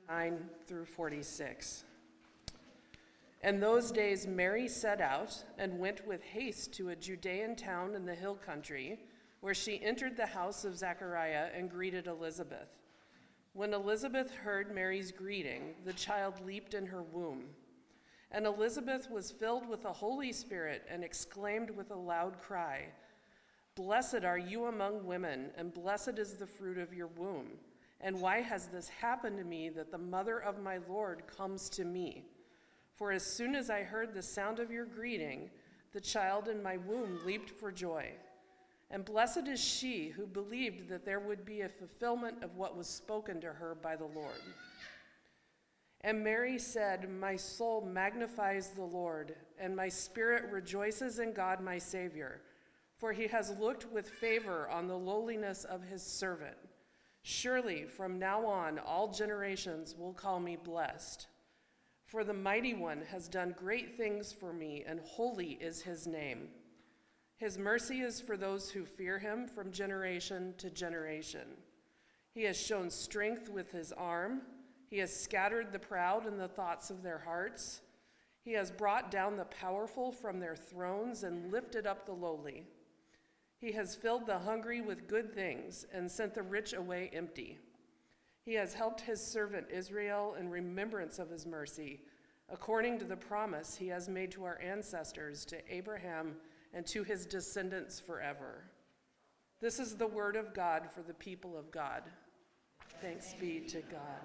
9 through 46. In those days Mary set out and went with haste to a Judean town in the hill country, where she entered the house of Zechariah and greeted Elizabeth. When Elizabeth heard Mary's greeting, the child leaped in her womb. And Elizabeth was filled with the Holy Spirit and exclaimed with a loud cry, "Blessed are you among women, and blessed is the fruit of your womb. And why has this happened to me, that the mother of my Lord comes to me? For as soon as I heard the sound of your greeting, the child in my womb leaped for joy. And blessed is she who believed that there would be a fulfillment of what was spoken to her by the Lord." And Mary said, "My soul magnifies the Lord, and my spirit rejoices in God my Savior, for he has looked with favor on the lowliness of his servant. Surely from now on all generations will call me blessed. For the Mighty One has done great things for me, and holy is his name. His mercy is for those who fear him from generation to generation. He has shown strength with his arm. He has scattered the proud in the thoughts of their hearts. He has brought down the powerful from their thrones and lifted up the lowly. He has filled the hungry with good things and sent the rich away empty. He has helped his servant Israel in remembrance of his mercy, according to the promise he has made to our ancestors, to Abraham and to his descendants forever." This is the word of God for the people of God. Thanks be to God.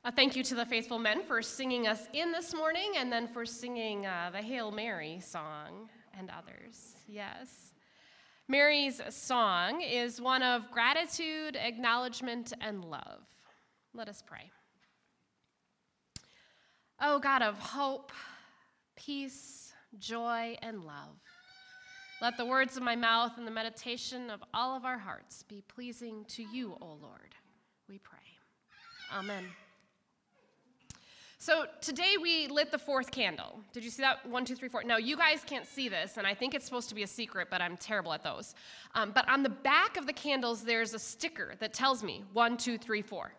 A thank you to the faithful men for singing us in this morning and then for singing the Hail Mary song and others. Yes. Mary's song is one of gratitude, acknowledgement, and love. Let us pray. O God of hope, peace, joy, and love, let the words of my mouth and the meditation of all of our hearts be pleasing to you, O Lord, we pray. Amen. So today we lit the fourth candle. Did you see that? 1, 2, 3, 4. Now, you guys can't see this, and I think it's supposed to be a secret, but I'm terrible at those. But on the back of the candles, there's a sticker that tells me 1, 2, 3, 4.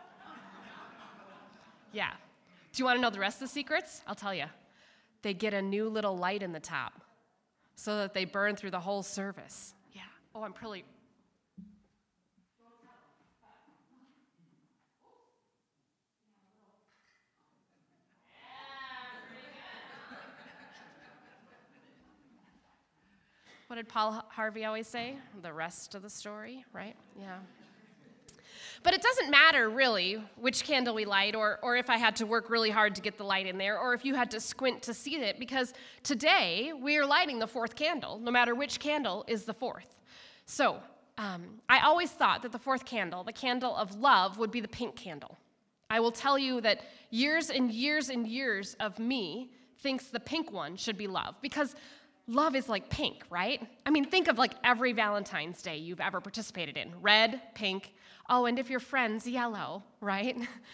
Yeah. Do you want to know the rest of the secrets? I'll tell you. They get a new little light in the top so that they burn through the whole service. Yeah. Oh, I'm pretty... What did Paul Harvey always say? The rest of the story, right? Yeah. But it doesn't matter, really, which candle we light, or if I had to work really hard to get the light in there, or if you had to squint to see it, because today we are lighting the fourth candle, no matter which candle is the fourth. So I always thought that the fourth candle, the candle of love, would be the pink candle. I will tell you that years and years and years of me thinks the pink one should be love, because love is like pink, right? I mean, think of like every Valentine's Day you've ever participated in. Red, pink. Oh, and if your friend's yellow, right?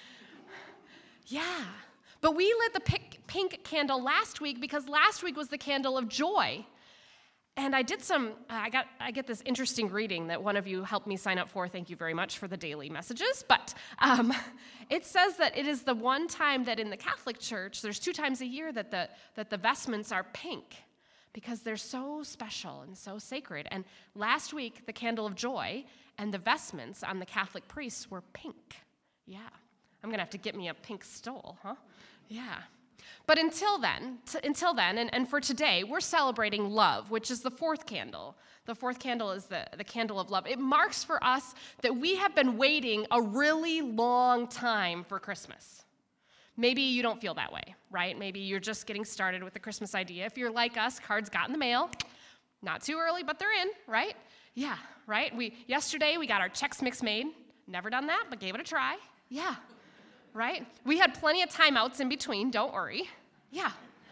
Yeah. But we lit the pink candle last week because last week was the candle of joy. And I did I get this interesting reading that one of you helped me sign up for. Thank you very much for the daily messages. But it says that it is the one time that in the Catholic Church, there's 2 times a year that the vestments are pink, because they're so special and so sacred. And last week, the candle of joy and the vestments on the Catholic priests were pink. Yeah. I'm going to have to get me a pink stole, huh? Yeah. But until then, and for today, we're celebrating love, which is the fourth candle. The fourth candle is the candle of love. It marks for us that we have been waiting a really long time for Christmas. Maybe you don't feel that way, right? Maybe you're just getting started with the Christmas idea. If you're like us, cards got in the mail. Not too early, but they're in, right? Yeah, right? Yesterday, we got our Chex Mix made. Never done that, but gave it a try. Yeah, right? We had plenty of timeouts in between, don't worry. Yeah.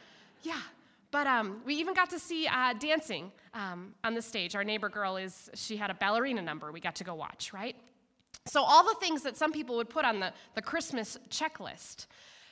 But we even got to see dancing on the stage. Our neighbor girl, she had a ballerina number we got to go watch, right? So all the things that some people would put on the Christmas checklist,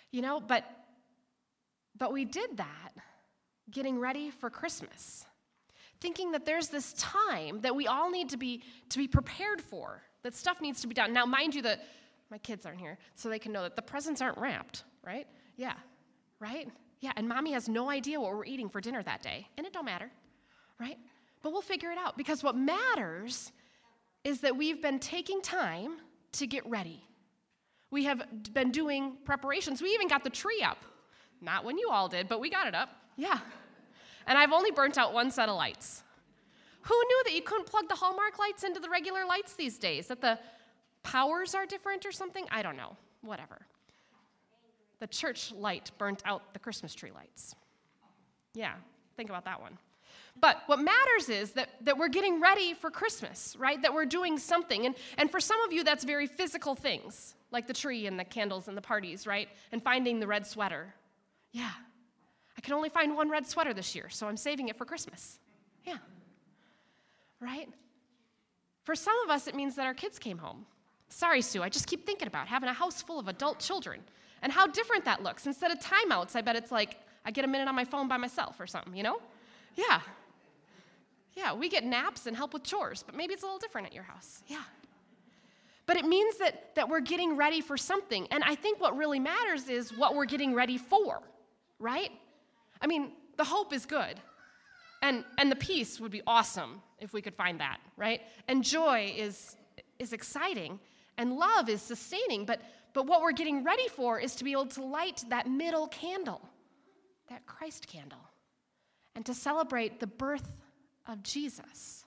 but we did that getting ready for Christmas, thinking that there's this time that we all need to be prepared for, that stuff needs to be done. Now, mind you, that my kids aren't here, so they can know that the presents aren't wrapped, right? Yeah, right? Yeah, and Mommy has no idea what we're eating for dinner that day, and it don't matter, right? But we'll figure it out, because what matters is that we've been taking time to get ready. We have been doing preparations. We even got the tree up. Not when you all did, but we got it up. Yeah. And I've only burnt out 1 set of lights. Who knew that you couldn't plug the Hallmark lights into the regular lights these days? That the powers are different or something? I don't know. Whatever. The church light burnt out the Christmas tree lights. Yeah, think about that one. But what matters is that we're getting ready for Christmas, right? That we're doing something. And for some of you, that's very physical things, like the tree and the candles and the parties, right? And finding the red sweater. Yeah. I can only find 1 red sweater this year, so I'm saving it for Christmas. Yeah. Right? For some of us, it means that our kids came home. Sorry, Sue, I just keep thinking about having a house full of adult children and how different that looks. Instead of timeouts, I bet it's like I get a minute on my phone by myself or something, Yeah. Yeah, we get naps and help with chores, but maybe it's a little different at your house. Yeah. But it means that we're getting ready for something. And I think what really matters is what we're getting ready for, right? I mean, the hope is good. And the peace would be awesome if we could find that, right? And joy is exciting. And love is sustaining. But what we're getting ready for is to be able to light that middle candle, that Christ candle, and to celebrate the birth of Jesus,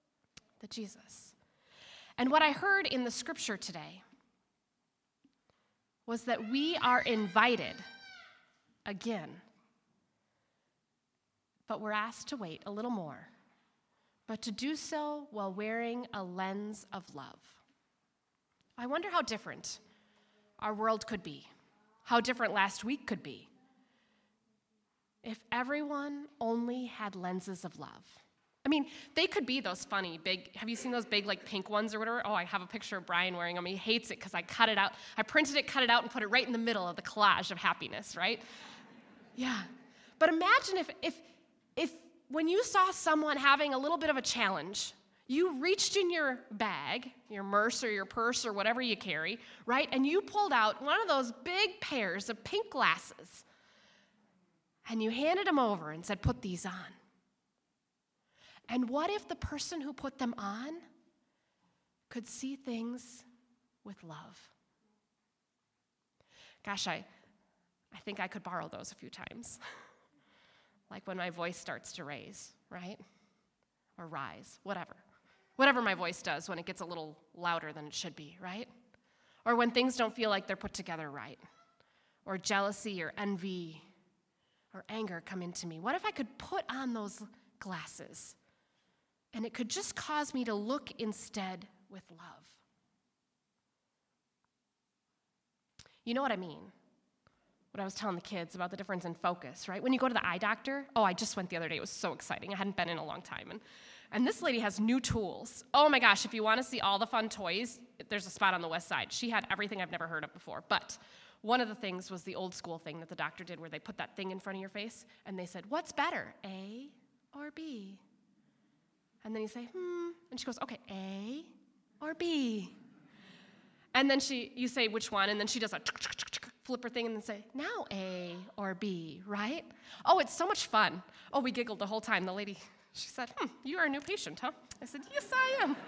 the Jesus. And what I heard in the scripture today was that we are invited again. But we're asked to wait a little more, but to do so while wearing a lens of love. I wonder how different our world could be, how different last week could be, if everyone only had lenses of love. I mean, they could be those funny, big, have you seen those big, like, pink ones or whatever? Oh, I have a picture of Brian wearing them. He hates it because I cut it out. I printed it, cut it out, and put it right in the middle of the collage of happiness, right? Yeah. But imagine if when you saw someone having a little bit of a challenge, you reached in your bag, your merce or your purse or whatever you carry, right? And you pulled out one of those big pairs of pink glasses, and you handed them over and said, put these on. And what if the person who put them on could see things with love? Gosh, I think I could borrow those a few times. Like when my voice starts to raise, right? Or rise, whatever. Whatever my voice does when it gets a little louder than it should be, right? Or when things don't feel like they're put together right. Or jealousy or envy or anger come into me. What if I could put on those glasses and it could just cause me to look instead with love? You know what I mean? What I was telling the kids about the difference in focus, right? When you go to the eye doctor, I just went the other day. It was so exciting. I hadn't been in a long time. And this lady has new tools. Oh my gosh, if you want to see all the fun toys, there's a spot on the west side. She had everything I've never heard of before. But one of the things was the old school thing that the doctor did where they put that thing in front of your face and they said, what's better, A or B? And then you say, And she goes, okay, A or B? And then you say which one, and then she does a flipper thing and then say, now A or B, right? Oh, it's so much fun. Oh, we giggled the whole time. The lady, she said, you are a new patient, huh? I said, yes, I am.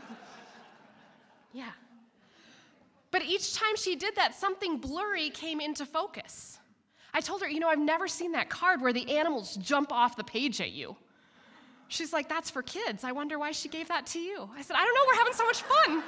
Yeah. But each time she did that, something blurry came into focus. I told her, I've never seen that card where the animals jump off the page at you. She's like, that's for kids. I wonder why she gave that to you. I said, I don't know, we're having so much fun.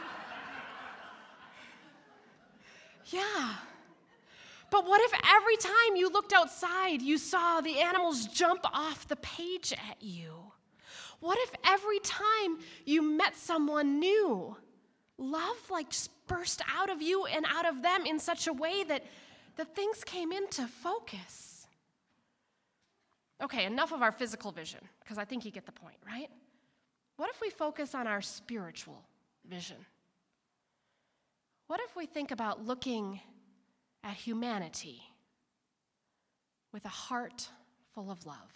Yeah. But what if every time you looked outside, you saw the animals jump off the page at you? What if every time you met someone new, love just burst out of you and out of them in such a way that things came into focus? Okay, enough of our physical vision, because I think you get the point, right? What if we focus on our spiritual vision? What if we think about looking at humanity with a heart full of love?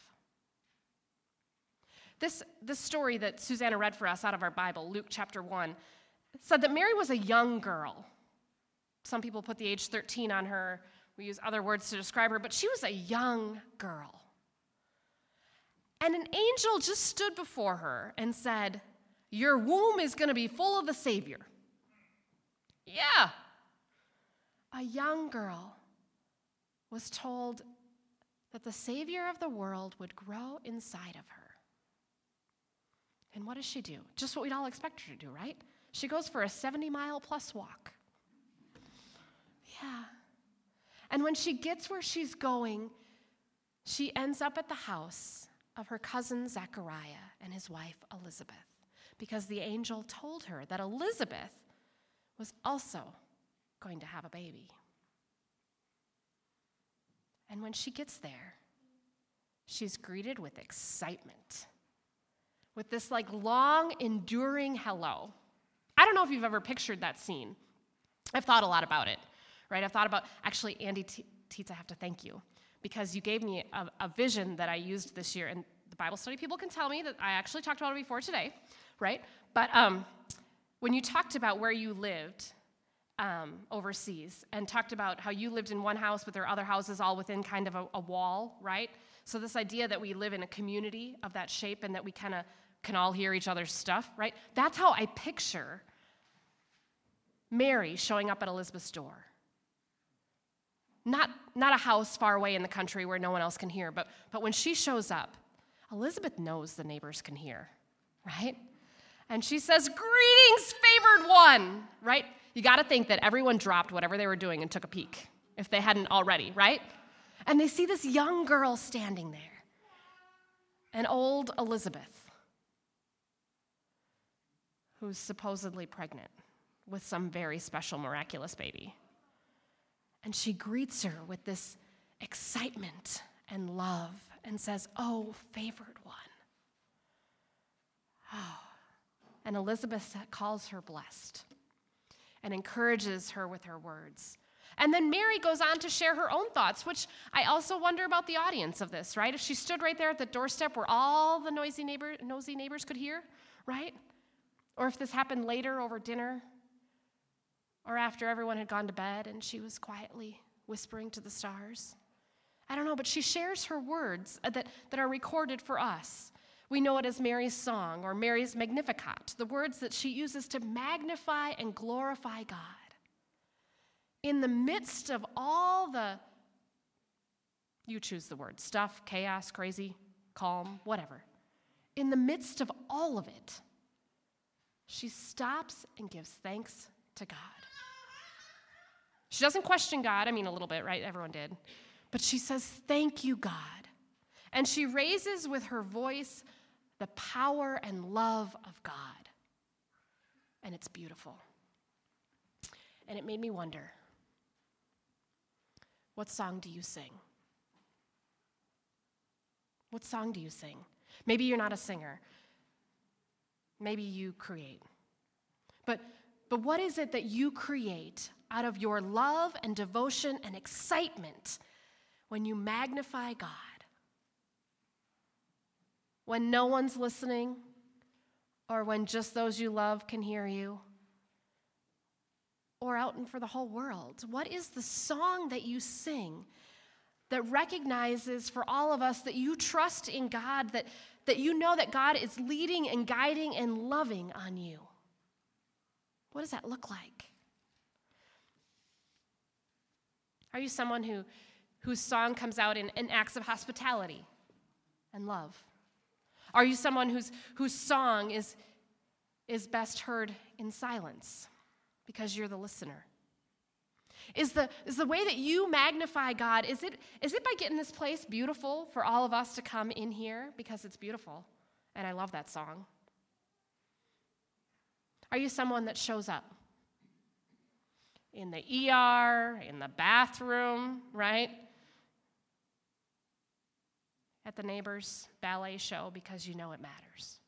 This story that Susanna read for us out of our Bible, Luke chapter 1, said that Mary was a young girl. Some people put the age 13 on her. We use other words to describe her, but she was a young girl. And an angel just stood before her and said, your womb is going to be full of the Savior. Yeah. A young girl was told that the Savior of the world would grow inside of her. And what does she do? Just what we'd all expect her to do, right? She goes for a 70-mile-plus walk. Yeah. And when she gets where she's going, she ends up at the house of her cousin Zechariah and his wife Elizabeth, because the angel told her that Elizabeth was also going to have a baby. And when she gets there, she's greeted with excitement, with this long, enduring hello. I don't know if you've ever pictured that scene. I've thought a lot about it, right? I've thought about, actually, Andy Tietz, I have to thank you, because you gave me a vision that I used this year, and the Bible study people can tell me that I actually talked about it before today, right? But when you talked about where you lived overseas and talked about how you lived in one house, but there are other houses all within kind of a wall, right? So this idea that we live in a community of that shape and that we kind of can all hear each other's stuff, right? That's how I picture Mary showing up at Elizabeth's door. Not a house far away in the country where no one else can hear, but when she shows up, Elizabeth knows the neighbors can hear, right? And she says, greetings, favored one, right? You got to think that everyone dropped whatever they were doing and took a peek, if they hadn't already, right? And they see this young girl standing there, an old Elizabeth, who's supposedly pregnant with some very special, miraculous baby. And she greets her with this excitement and love and says, "Oh, favored one." Oh. And Elizabeth calls her blessed and encourages her with her words. And then Mary goes on to share her own thoughts, which I also wonder about the audience of this, right? If she stood right there at the doorstep where all the nosy neighbors could hear, right? Or if this happened later over dinner, or after everyone had gone to bed and she was quietly whispering to the stars. I don't know, but she shares her words that are recorded for us. We know it as Mary's song or Mary's Magnificat, the words that she uses to magnify and glorify God. In the midst of all the, you choose the word, stuff, chaos, crazy, calm, whatever. In the midst of all of it, she stops and gives thanks to God. She doesn't question God. I mean, a little bit, right? Everyone did. But she says, "Thank you, God." And she raises with her voice the power and love of God. And it's beautiful. And it made me wonder, what song do you sing? What song do you sing? Maybe you're not a singer. Maybe you create. But what is it that you create out of your love and devotion and excitement when you magnify God? When no one's listening, or when just those you love can hear you, or out and for the whole world? What is the song that you sing that recognizes for all of us that you trust in God, that you know that God is leading and guiding and loving on you? What does that look like? Are you someone whose song comes out in acts of hospitality and love? Are you someone whose song is best heard in silence because you're the listener? Is the way that you magnify God, is it by getting this place beautiful for all of us to come in here because it's beautiful? And I love that song. Are you someone that shows up in the ER, in the bathroom, right? At the neighbor's ballet show because you know it matters?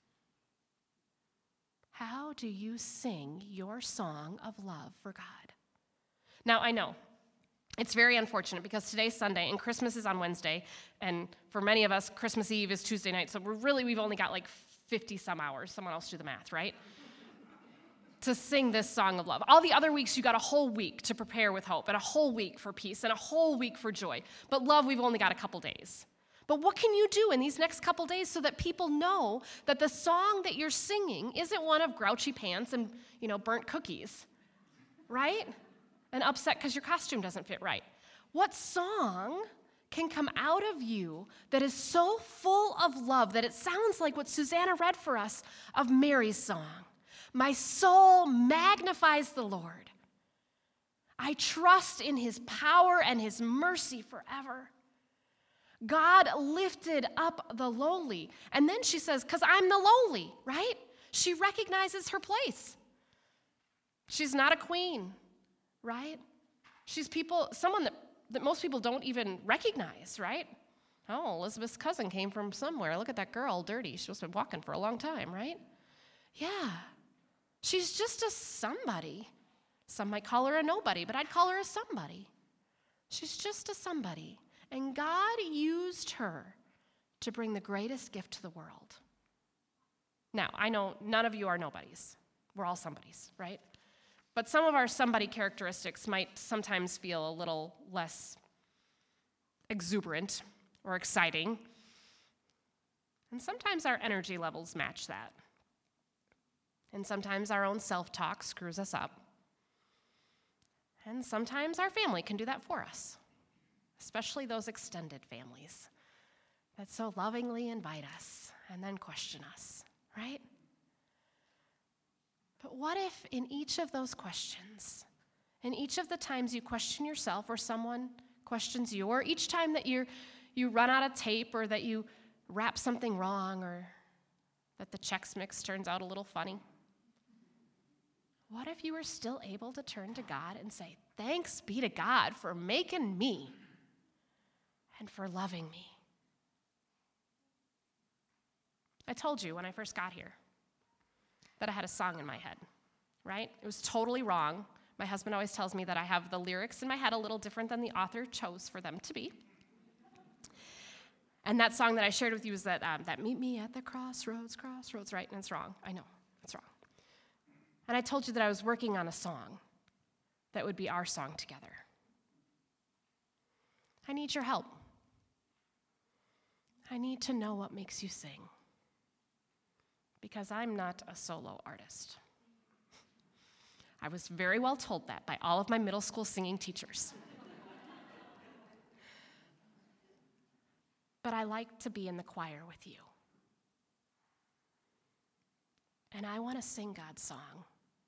How do you sing your song of love for God? Now, I know it's very unfortunate because today's Sunday and Christmas is on Wednesday, and for many of us, Christmas Eve is Tuesday night, so we've only got like 50 some hours. Someone else do the math, right? To sing this song of love. All the other weeks, you got a whole week to prepare with hope, and a whole week for peace, and a whole week for joy. But love, we've only got a couple days. But what can you do in these next couple days so that people know that the song that you're singing isn't one of grouchy pants and, burnt cookies, right? And upset because your costume doesn't fit right. What song can come out of you that is so full of love that it sounds like what Susanna read for us of Mary's song? My soul magnifies the Lord. I trust in his power and his mercy forever. God lifted up the lowly. And then she says, because I'm the lowly, right? She recognizes her place. She's not a queen, right? She's someone that most people don't even recognize, right? Oh, Elizabeth's cousin came from somewhere. Look at that girl, dirty. She must have been walking for a long time, right? Yeah. She's just a somebody. Some might call her a nobody, but I'd call her a somebody. She's just a somebody. And God used her to bring the greatest gift to the world. Now, I know none of you are nobodies. We're all somebodies, right? But some of our somebody characteristics might sometimes feel a little less exuberant or exciting. And sometimes our energy levels match that. And sometimes our own self-talk screws us up. And sometimes our family can do that for us, especially those extended families that so lovingly invite us and then question us, right? But what if in each of those questions, in each of the times you question yourself or someone questions you, or each time that you run out of tape or that you wrap something wrong or that the Chex Mix turns out a little funny, what if you were still able to turn to God and say, thanks be to God for making me and for loving me? I told you when I first got here that I had a song in my head, right? It was totally wrong. My husband always tells me that I have the lyrics in my head a little different than the author chose for them to be. And that song that I shared with you is that meet me at the crossroads, right? And it's wrong. I know, it's wrong. And I told you that I was working on a song that would be our song together. I need your help. I need to know what makes you sing, because I'm not a solo artist. I was very well told that by all of my middle school singing teachers. But I like to be in the choir with you. And I want to sing God's song.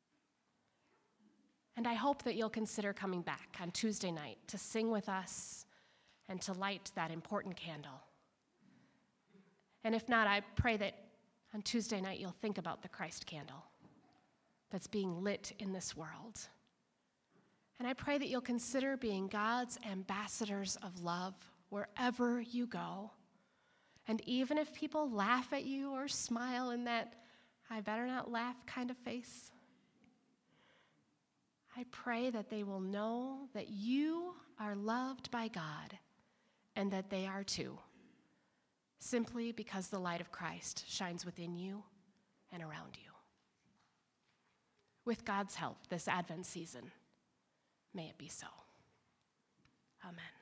And I hope that you'll consider coming back on Tuesday night to sing with us and to light that important candle. And if not, I pray that on Tuesday night you'll think about the Christ candle that's being lit in this world. And I pray that you'll consider being God's ambassadors of love wherever you go. And even if people laugh at you or smile in that I better not laugh kind of face, I pray that they will know that you are loved by God and that they are too, simply because the light of Christ shines within you and around you. With God's help this Advent season, may it be so. Amen.